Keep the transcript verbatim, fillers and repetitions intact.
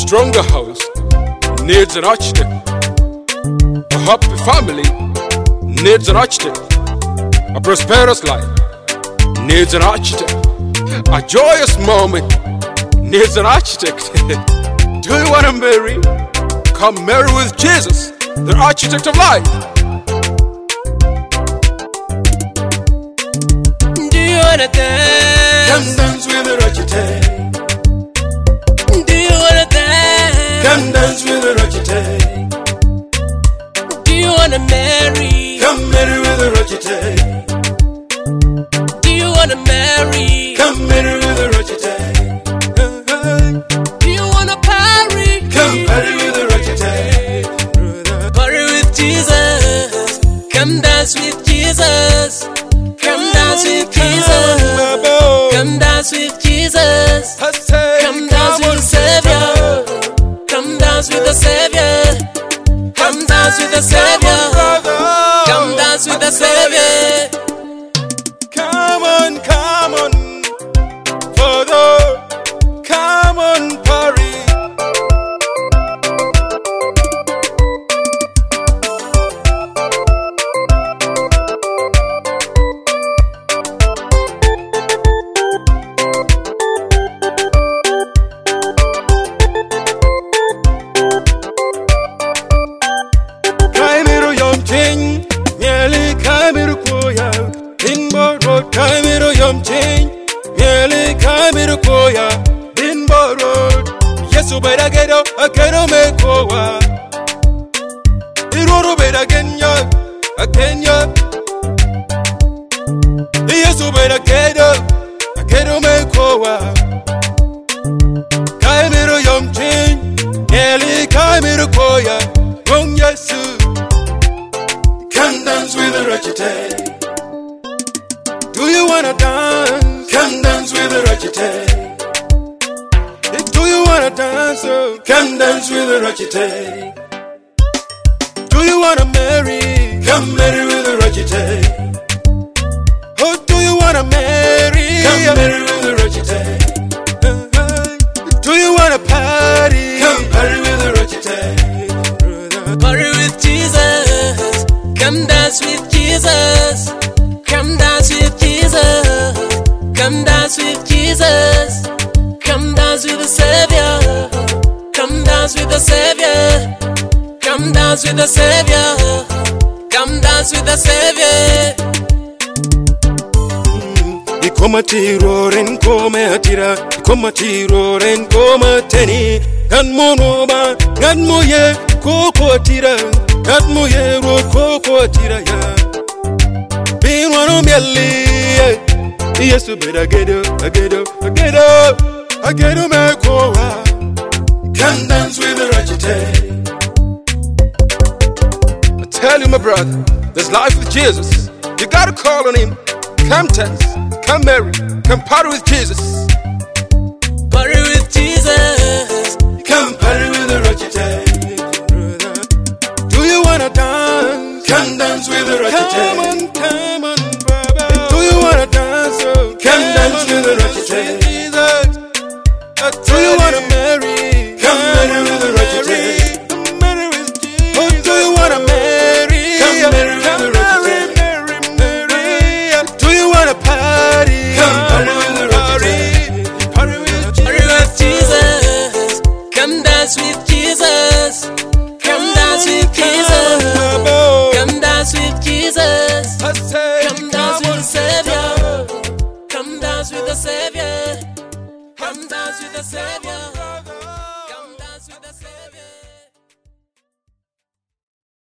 stronger house needs an architect. A happy family needs an architect. A prosperous life needs an architect. A joyous moment needs an architect. Do you want to marry? Come marry with Jesus, the architect of life. Do you wanna dance? Come dance with the architect. Do you wanna dance? Come dance with the architect. Do you wanna marry? Come marry with the architect. Do you wanna marry? Come marry with the architect. Do you wanna party? Come party with the architect. Party with Jesus. Come dance with Jesus. Come dance with Jesus. Come dance with Jesus. Come dance with the Savior. Come dance with the Savior. Come dance with the Savior. Come dance with the Savior. Come on, come on, Father. Come on, party. Kaimiru yom ching, mieli kaimiru koya. Binbo road, kaimiru yom ching, mieli kaimiru koya. Binbo road, Yesu beda gedo, akedo me kowa. Iroro beda genya, akenya. Yesu beda gedo, akedo me kowa. Kaimiru yom ching, mieli kaimiru koya. Wong Yesu. Come dance with the architect. Do you wanna dance? Come dance with the architect. Do you wanna dance? Oh, come dance with the architect. Do you wanna marry? Come marry with the architect. Oh, do you wanna marry? Come marry with the architect. Do you wanna party? Come party with the architect. Party with Jesus. Come dance with Jesus. Come dance with Jesus. Come dance with Jesus. Come dance with the Savior. Come dance with the Savior. Come dance with the Savior. Come dance with the Savior. Ikoma tiro ren kome atira. Ikoma tiro ren koma teni. Gan mono ba, gan moye koko atira. Gan moye ro koko atira ya. Bin wano mieli. Yesu beda gedo, agedo, agedo, agedo me kowa. Come dance with the architect. I tell you, my brother, there's life with Jesus. You gotta call on him. Come dance, come marry, come party with Jesus. Party with Jesus. Come party with the architect. Do you wanna dance? Come dance with the architect. Come on, come on, Baba. Do you wanna dance? Oh, come dance with the architect. Do you wanna marry? Come marry with the architect. Marry with Jesus. Oh, do you wanna marry? Come marry with the architect. Do you wanna party? Come party with the architect. Party with Party with Jesus. Come dance with Jesus. Come dance with Jesus. Come dance with Jesus. Come dance with the Savior. Come dance with the Savior. Come dance with the Savior.